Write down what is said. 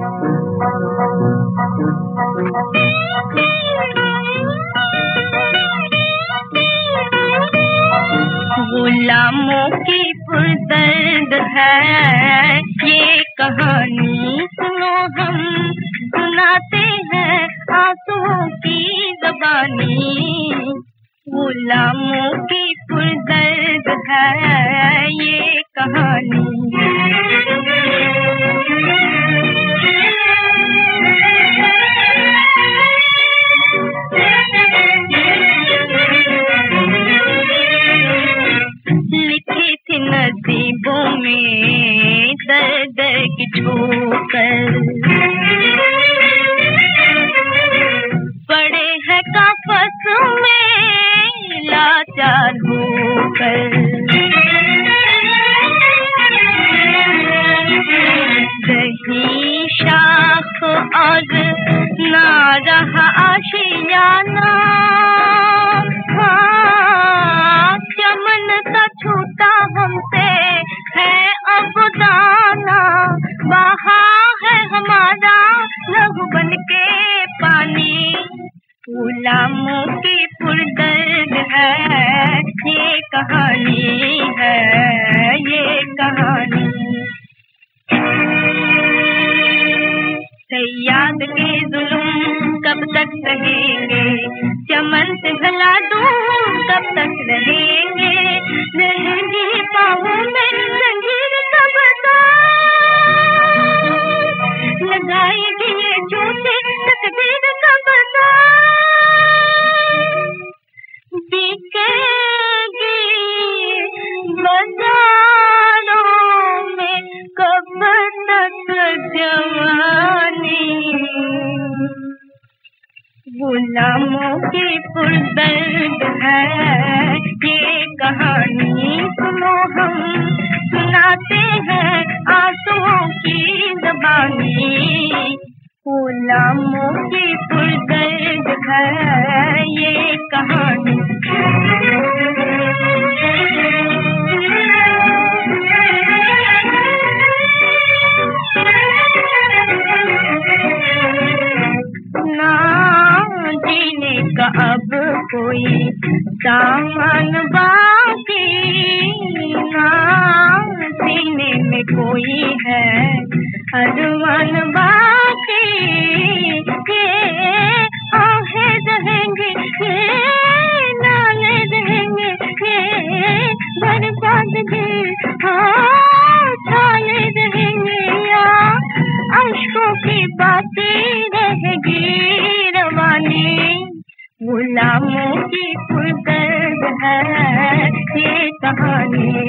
गुलामों की पुरदर्द है ये कहानी, सुनो हम सुनाते हैं आंसुओं की ज़बानी। गुलामों की पुरदर्द है ये कहानी। नसीबों में दर्द की ठोकर पड़े हैं काफस में लाचार होकर। रही शाख और ना रहा आशियाना, चमन का छूटा हमसे है अब दाना। बहा है हमारा लहू बन के पानी। गुलामों की पुरदर्द है ये कहानी, है ये कहानी। सयाद के जुल्म कब तक सहेंगे, चमन से भला दूर कब तक रहेंगे। रहेंगे पाँवों में जंजीर कब तक, लगाएगी ये चोटें तकदीर कब तक। बिकेगी बाजारों में कब तक जवानी। गुलामों की पुरदर्द है ये कहानी, सुनो हम सुनाते हैं आंसुओं की ज़बानी। गुलामों की पुरदर्द है ये कहानी। जीने का अब कोई सामान बाकी ना, सीने में कोई है अरमान बाकी। ये आहें रहेंगे, ये नाले रहेंगे, ये बर्बादगी छाले रहेंगे, या अश्कों की बातें रहेगी रवानी। गुलामों की पुरदर्द है ये कहानी।